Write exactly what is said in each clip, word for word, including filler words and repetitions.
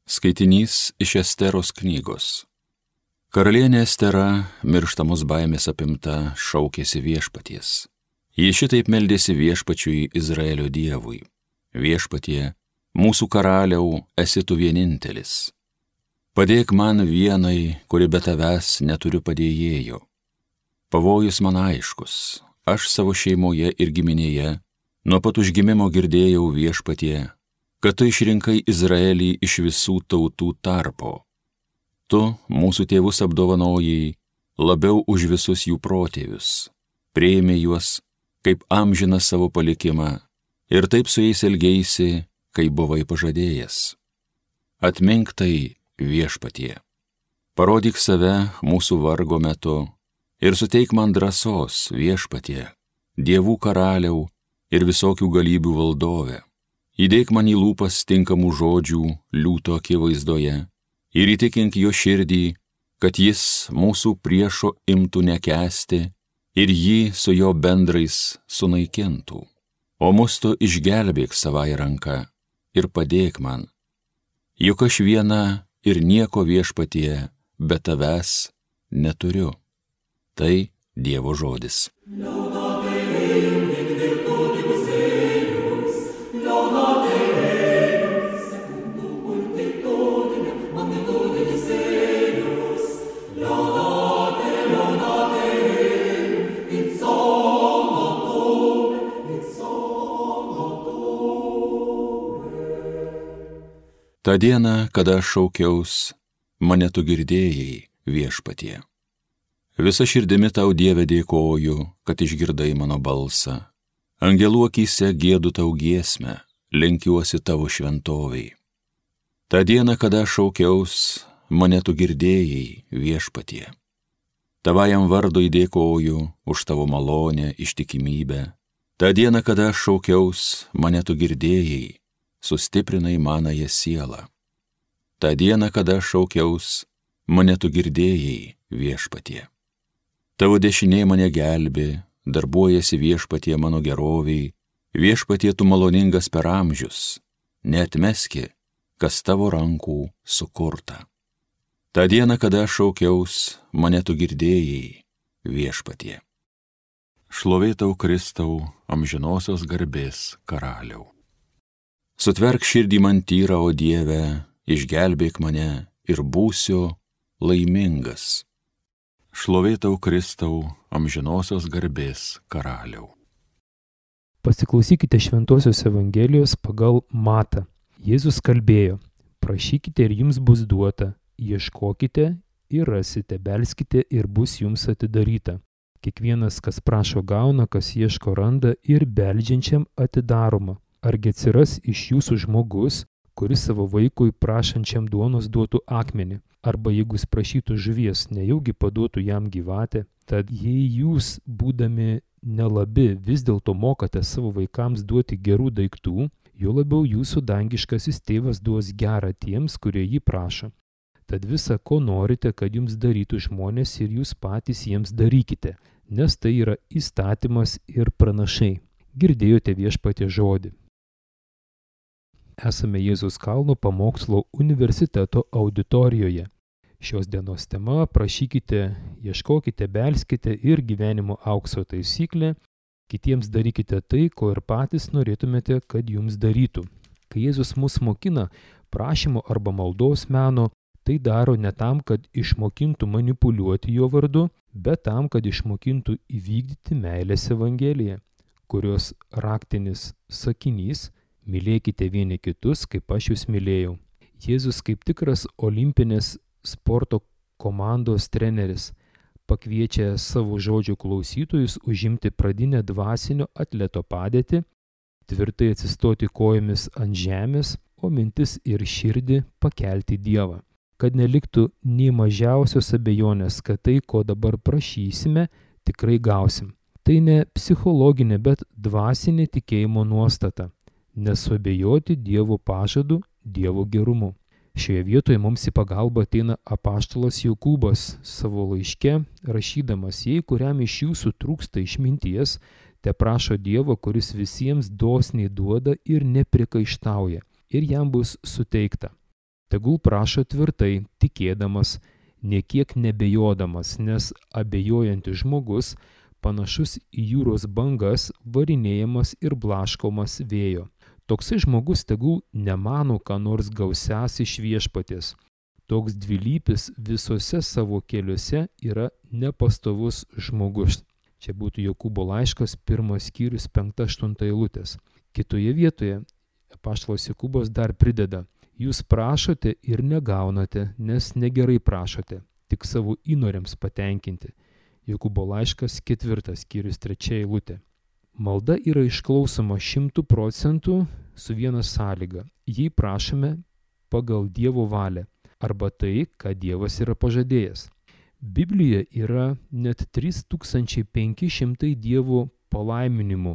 Skaitinys iš Esteros knygos. Karalienė Estera, mirštamos baimės apimta, šaukėsi viešpaties. Ji šitaip meldėsi viešpačiui Izraelio dievui. Viešpatie, mūsų karaliau, esi tu vienintelis. Padėk man vienai, kuri be tavęs neturiu padėjėjo. Pavojus man aiškus, aš savo šeimoje ir giminėje nuo pat užgimimo girdėjau viešpatie, kad tu išrinkai Izraelį iš visų tautų tarpo. Tu mūsų tėvus apdovanojai labiau už visus jų protėvius, priėmė juos kaip amžiną savo palikimą ir taip su jais elgeisi, kaip buvai pažadėjęs. Atmink tai, viešpatie, parodyk save mūsų vargo metu ir suteik man drąsos, viešpatie, dievų karaliau ir visokių galybių valdove. Įdėk man į lūpas tinkamų žodžių liūto akivaizdoje ir įtikink jo širdį, kad jis mūsų priešo imtų nekęsti ir jį su jo bendrais sunaikintų. O mus tu išgelbėk savai ranka ir padėk man, juk aš viena ir nieko viešpatie be tavęs neturiu. Tai Dievo žodis. Ta diena, kada aš šaukiaus, mane tu girdėjai, viešpatie. Visa širdimi tau, Dieve, dėkoju, kad išgirdai mano balsą. Angelų akyse giedu tau giesmę, lenkiuosi tavo šventoviai. Ta diena, kada aš šaukiaus, mane tu girdėjai, viešpatie. Tavajam vardui dėkoju už tavo malonę, ištikimybę. Ta diena, kada aš šaukiaus, mane tu girdėjai, sustiprinai manąją sielą. Ta diena, kada aš šaukiaus, mane tu girdėjai, viešpatie. Tavo dešinė mane gelbė, darbuojasi viešpatie mano geroviai, viešpatie tu maloningas per amžius, neatmeski, kas tavo rankų sukurta. Ta diena, kada aš šaukiaus, mane tu girdėjai, viešpatie. Šlovė tau, Kristau, amžinosios garbės karaliau. Sutverk širdį man tyrą, o Dieve, išgelbėk mane ir būsiu laimingas. Šlovė tau, Kristau, amžinosios garbės karaliau. Pasiklausykite Šventosios Evangelijos pagal Matą. Jėzus kalbėjo: prašykite ir jums bus duota, ieškokite ir rasite, belskite ir bus jums atidaryta. Kiekvienas, kas prašo, gauna, kas ieško, randa ir beldžiančiam atidaroma. Argi atsiras iš jūsų žmogus, kuris savo vaikui prašančiam duonos duotų akmenį, arba jeigu jis prašytų žuvies, nejaugi paduotų jam gyvatę? Tad jei jūs, būdami nelabi, vis dėlto mokate savo vaikams duoti gerų daiktų, jo labiau jūsų dangiškasis tėvas duos gerą tiems, kurie jį prašo. Tad visa, ko norite, kad jums darytų žmonės, ir jūs patys jiems darykite, nes tai yra įstatymas ir pranašai. Girdėjote viešpatie žodį. Esame Jėzaus kalno pamokslo universiteto auditorijoje. Šios dienos tema: prašykite, ieškokite, belskite ir gyvenimo aukso taisyklė: kitiems darykite tai, ko ir patys norėtumėte, kad jums darytų. Kai Jėzus mus mokina prašymo arba maldos meno, tai daro ne tam, kad išmokintų manipuliuoti jo vardu, bet tam, kad išmokintų įvykdyti meilės evangeliją, kurios raktinis sakinys: mylėkite vieni kitus, kaip aš jūs mylėjau. Jėzus kaip tikras olimpinės sporto komandos treneris pakviečia savo žodžių klausytojus užimti pradinę dvasinio atleto padėtį, tvirtai atsistoti kojomis ant žemės, o mintis ir širdį pakelti Dievą, kad neliktų nei mažiausios abejonės, kad tai, ko dabar prašysime, tikrai gausim. Tai ne psichologinė, bet dvasinė tikėjimo nuostata. Nesuabejoti Dievo pažadu, Dievo gerumu. Šioje vietoje mums į pagalbą ateina apaštalas Jokūbas savo laiške, rašydamas: jei kuriam iš jūsų trūksta išminties, te prašo Dievo, kuris visiems dosniai duoda ir nepriekaištauja, ir jam bus suteikta. Tegul prašo tvirtai, tikėdamas, niekiek nebejodamas, nes abejojantis žmogus panašus į jūros bangas, varinėjamas ir blaškomas vėjo. Toksai žmogus tegul nemano, ką nors gausias iš viešpaties. Toks dvilypis visose savo keliuose yra nepastovus žmogus. Čia būtų Jokūbo laiškas, pirmas skyrius, penkta aštunta eilutės. Kitoje vietoje apaštalas Jokūbas dar prideda: jūs prašote ir negaunate, nes negerai prašote, tik savo įnoriams patenkinti. Jokūbo laiškas, ketvirtas skyrius, trečia eilutė. Malda yra išklausoma šimtų procentų su viena sąlyga. Jei prašome pagal Dievo valią arba tai, ką Dievas yra pažadėjęs. Biblijoje yra net trys tūkstančiai penki šimtai Dievo palaiminimų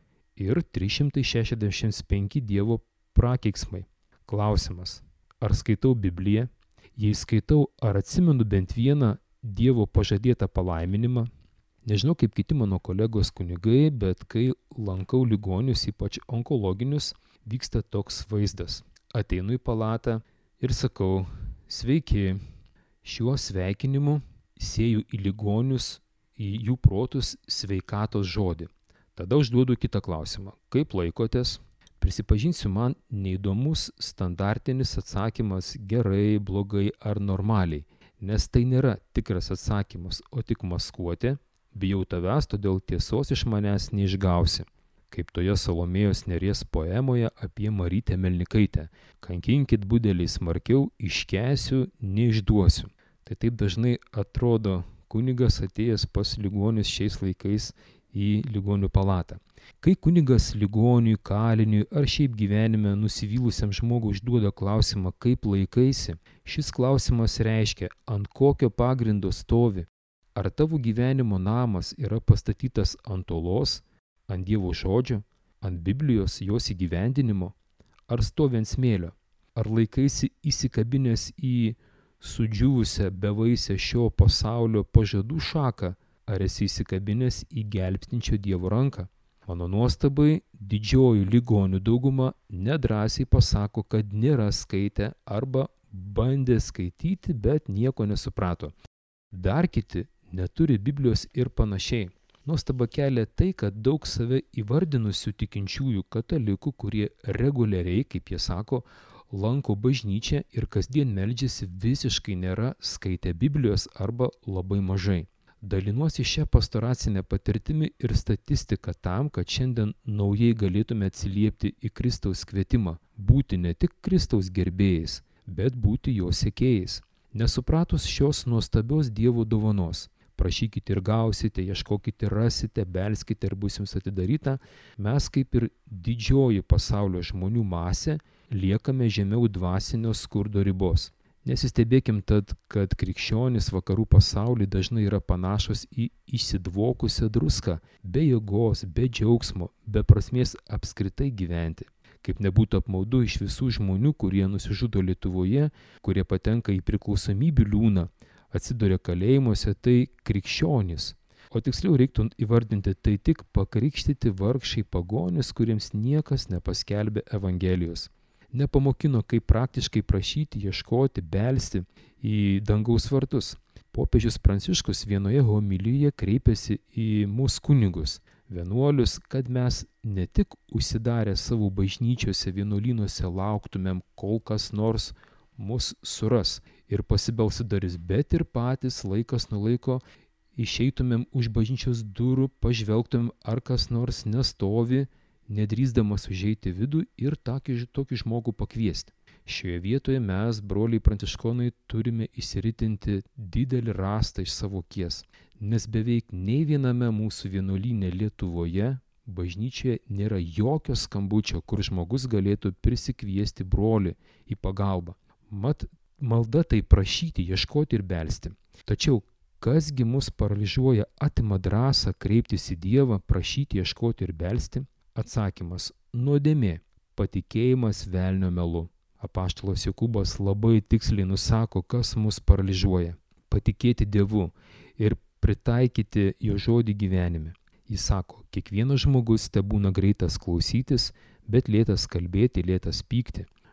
ir trys šimtai šešiasdešimt penki Dievo prakeiksmai. Klausimas: ar skaitau Bibliją? Jei skaitau, ar atsimenu bent vieną Dievo pažadėtą palaiminimą? Nežinau kaip kiti mano kolegos kunigai, bet kai lankau ligonius, ypač onkologinius, vyksta toks vaizdas. Ateinu į palatą ir sakau: sveiki, šiuo sveikinimu sėju į ligonius, į jų protus sveikatos žodį. Tada užduodu kitą klausimą: kaip laikotės? Prisipažinsiu, man neįdomus standartinis atsakymas gerai, blogai ar normaliai, nes tai nėra tikras atsakymas, o tik maskuotė. Bijau tavęs, todėl tiesos iš manęs neišgausi. Kaip toje Salomėjos Nėries poemoje apie Marytę Melnikaitę: kankinkit budeliai smarkiau, iškęsiu, neišduosiu. Tai taip dažnai atrodo kunigas atėjęs pas ligonius šiais laikais į ligonių palatą. Kai kunigas ligoniui, kaliniui ar šiaip gyvenime nusivylusiam žmogui užduoda klausimą, kaip laikaisi, šis klausimas reiškia, ant kokio pagrindo stovi. Ar tavo gyvenimo namas yra pastatytas ant olos, ant Dievo žodžio, ant Biblijos, jos įgyvendinimo, ar stovi ant smėlio? Ar laikaisi įsikabinęs į sudžiūvusią bevaisę šio pasaulio pažadų šaką, ar esi įsikabinęs į gelbstinčio Dievo ranką? Mano nuostabai, didžioji ligonių dauguma nedrąsiai pasako, kad nėra skaitę arba bandė skaityti, bet nieko nesuprato. Dar kiti neturi Biblijos ir panašiai. Nuostaba kelia tai, kad daug save įvardinusių tikinčiųjų katalikų, kurie reguliariai, kaip jie sako, lanko bažnyčią ir kasdien meldžiasi, visiškai nėra skaitę Biblijos arba labai mažai. Dalinuosi šią pastoracinę patirtimį ir statistiką tam, kad šiandien naujai galėtume atsiliepti į Kristaus kvietimą, būti ne tik Kristaus gerbėjais, bet būti jo sekėjais. Nesupratus šios nuostabios Dievo dovanos, prašykite ir gausite, ieškokite ir rasite, belskite ir bus jums atidaryta, mes kaip ir didžioji pasaulio žmonių masė liekame žemiau dvasinio skurdo ribos. Nesistebėkim tad, kad krikščionys vakarų pasaulyje dažnai yra panašus į išsidvokusią druską, be jėgos, be džiaugsmo, be prasmės apskritai gyventi. Kaip nebūtų apmaudu iš visų žmonių, kurie nusižudo Lietuvoje, kurie patenka į priklausomybių liūną, atsiduria kalėjimuose, tai krikščionys. O tiksliau reiktų įvardinti, tai tik pakrikštyti vargšai pagonys, kuriems niekas nepaskelbė Evangelijos. Nepamokino, kaip praktiškai prašyti, ieškoti, belsti į dangaus vartus. Popiežius Pranciškus vienoje homilijoje kreipėsi į mūsų kunigus, vienuolius, kad mes ne tik užsidarę savo bažnyčiose, vienuolynuose lauktumėm, kol kas nors mus suras ir pasibelsi duris, bet ir patys laikas nuo laiko išeitumėm už bažnyčios durų, pažvelgtumėm, ar kas nors nestovi, nedrįsdamas užeiti vidų ir tokį, tokį žmogų pakviesti. Šioje vietoje mes, broliai pranciškonai, turime įsiritinti didelį rastą iš savo kies, nes beveik nei viename mūsų vienuolyne Lietuvoje bažnyčioje nėra jokio skambučio, kur žmogus galėtų prisikviesti brolį į pagalbą. Mat, malda tai prašyti, ieškoti ir belsti. Tačiau, kasgi mus paralyžiuoja, atima drąsą kreiptis į Dievą, prašyti, ieškoti ir belsti? Atsakymas – nuodėmė, patikėjimas velnio melu. Apaštalas Jokūbas labai tiksliai nusako, kas mus paralyžiuoja. Patikėti Dievu ir pritaikyti jo žodį gyvenime. Jis sako, kiekvienas žmogus tebūna greitas klausytis, bet lėtas kalbėti, lėtas pykti.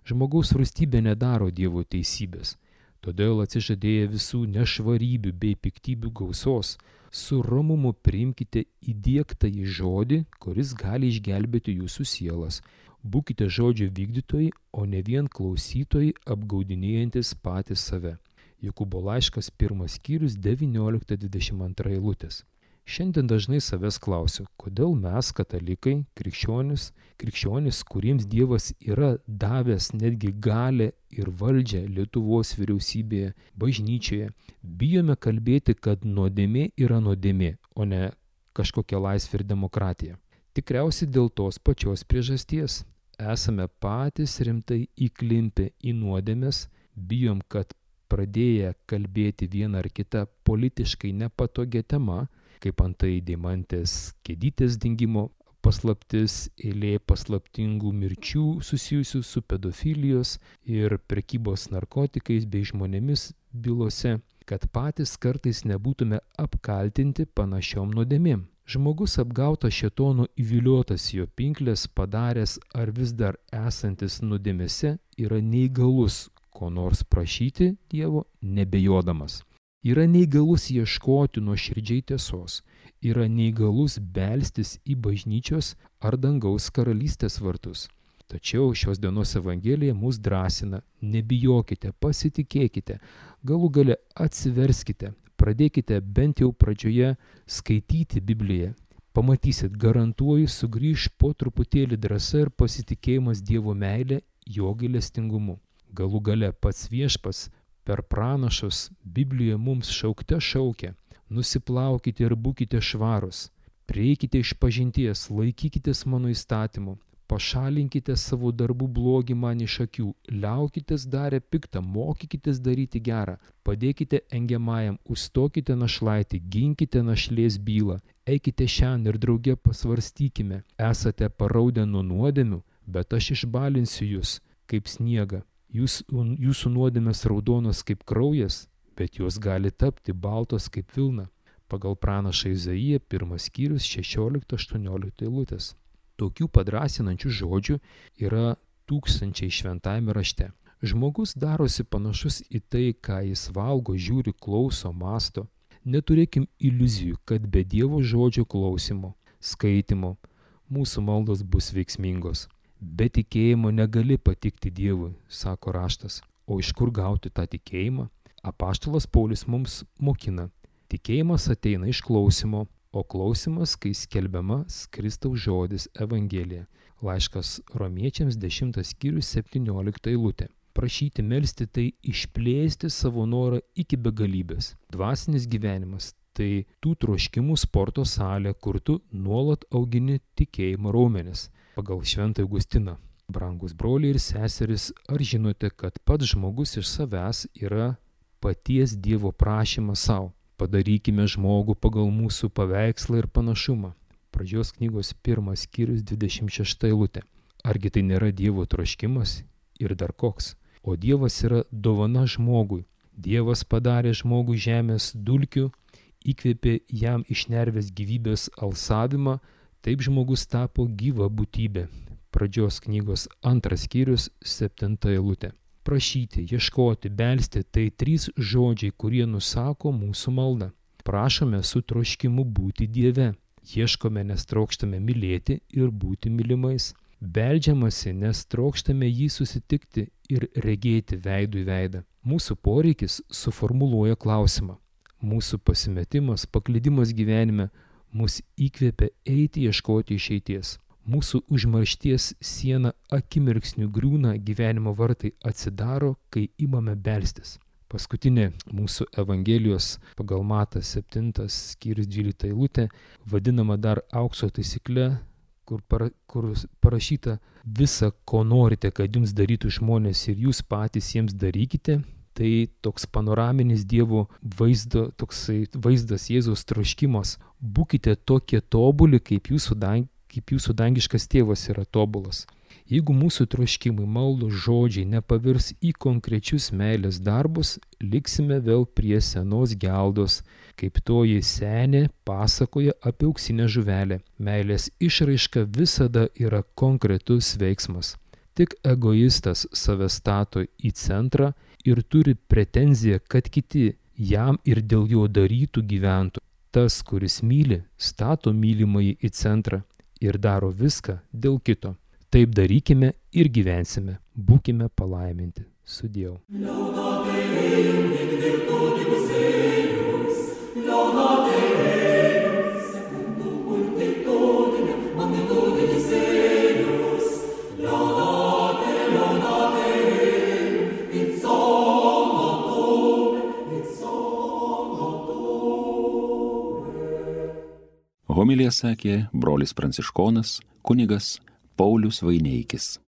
Žmogaus rūstybė nedaro Dievo teisybės. Todėl atsižadėję visų nešvarybių bei piktybių gausos, su romumu priimkite įdiegtąjį žodį, kuris gali išgelbėti jūsų sielas. Būkite žodžio vykdytojai, o ne vien klausytojai, apgaudinėjantis patys save. Jokūbo laiškas pirmas skyrius devyniolikta dvidešimt antra eilutės. Šiandien dažnai savęs klausiu, kodėl mes, katalikai, krikščionis, krikščionis, kuriems Dievas yra davęs netgi galę ir valdžią Lietuvos vyriausybėje, bažnyčioje, bijome kalbėti, kad nuodėmė yra nuodėmė, o ne kažkokia laisvė ir demokratija. Tikriausiai dėl tos pačios priežasties esame patys rimtai įklimpę į nuodėmes, bijom, kad pradėję kalbėti vieną ar kitą politiškai nepatogią temą, kaip antai Deimantės Kedytės dingimo paslaptis, eilė paslaptingų mirčių susijusių su pedofilijos ir prekybos narkotikais bei žmonėmis bylose, kad patys kartais nebūtume apkaltinti panašiom nuodėmėm. Žmogus apgautas šėtono įviliotas jo pinklės, padaręs ar vis dar esantis nuodėmėse, yra neįgalus ko nors prašyti Dievo nebejodamas. Yra neįgalus ieškoti nuoširdžiai tiesos, yra neįgalus belstis į bažnyčios ar dangaus karalystės vartus. Tačiau šios dienos Evangelija mus drąsina, nebijokite, pasitikėkite, galų gale atsiverskite, pradėkite bent jau pradžioje skaityti Bibliją. Pamatysit, garantuoju, sugrįš po truputėlį drąsa ir pasitikėjimas Dievo meilė, jo gailestingumu. Galų gale pats Viešpats per pranašus Biblijoje mums šaukte šaukia: nusiplaukite ir būkite švarūs, prieikite išpažinties, laikykitės mano įstatymų, pašalinkite savo darbų blogį man iš akių, liaukitės darę piktą, mokykitės daryti gerą, padėkite engiamajam, užstokite našlaitį, ginkite našlės bylą, eikite šiandien ir drauge pasvarstykime, esate paraudę nuo nuodėmių, bet aš išbalinsiu jūs kaip sniegą. Jūs, jūsų nuodėmės raudonos kaip kraujas, bet jos gali tapti baltos kaip vilna. Pagal pranašą Izaiją, pirmas skyrius, šešiolikta aštuoniolikta eilutės. Tokių padrasinančių žodžių yra tūkstančiai šventajame rašte. Žmogus darosi panašus į tai, ką jis valgo, žiūri, klauso, masto. Neturėkim iliuzijų, kad be Dievo žodžio klausimo, skaitimo, mūsų maldos bus veiksmingos. Be tikėjimo negali patikti Dievui, sako raštas. O iš kur gauti tą tikėjimą? Apaštalas Paulius mums mokina. Tikėjimas ateina iš klausimo, o klausimas, kai skelbiamas Kristaus žodis Evangelija. Laiškas Romiečiams dešimtas skyrius septyniolikta eilutė. Prašyti melsti tai išplėsti savo norą iki begalybės. Dvasinis gyvenimas tai tų troškimų sporto salė, kur tu nuolat augini tikėjimo raumenis. Pagal Šventą Augustiną. Brangus broliai ir seserys, ar žinote, kad pats žmogus iš savęs yra paties Dievo prašymas savo? Padarykime žmogų pagal mūsų paveikslą ir panašumą. Pradžios knygos pirmas skyrius dvidešimt šešta eilutė. Argi tai nėra Dievo troškimas? Ir dar koks? O Dievas yra dovana žmogui. Dievas padarė žmogų žemės dulkių, įkvėpė jam iš nervės gyvybės alsavimą, taip žmogus tapo gyva būtybė. Pradžios knygos antras skyrius, septinta eilutė. Prašyti, ieškoti, belsti – tai trys žodžiai, kurie nusako mūsų maldą. Prašome su troškimu būti Dieve. Ieškome, nes trokštame mylėti ir būti mylimais. Beldžiamasi, nes trokštame jį susitikti ir regėti veidų į veidą. Mūsų poreikis suformuluoja klausimą. Mūsų pasimetimas, paklydimas gyvenime mus įkvėpia eiti ieškoti išeities. Mūsų užmaršties siena akimirksniu griūna, gyvenimo vartai atsidaro, kai imame belstis. Paskutinė mūsų Evangelijos pagal Matą septintas skyrius dvylikta eilutė, vadinama dar aukso taisykle, kur, para, kur parašyta visa, ko norite, kad jums darytų žmonės ir jūs patys jiems darykite. Tai toks panoraminis Dievo vaizdo, toksai vaizdas Jėzaus troškimas. Būkite tokie tobuli, kaip jūsų, dang, kaip jūsų dangiškas tėvas yra tobulas. Jeigu mūsų troškimai, maldos, žodžiai nepavirs į konkrečius meilės darbus, liksime vėl prie senos geldos, kaip toji senė pasakoja apie auksinę žuvelę. Meilės išraiška visada yra konkretus veiksmas. Tik egoistas save stato į centrą ir turi pretenziją, kad kiti jam ir dėl jo darytų gyventų. Tas, kuris myli, stato mylimąjį į centrą ir daro viską dėl kito. Taip darykime ir gyvensime. Būkime palaiminti. Sudieu. Homiliją sakė brolis pranciškonas kunigas Paulius Vaineikis.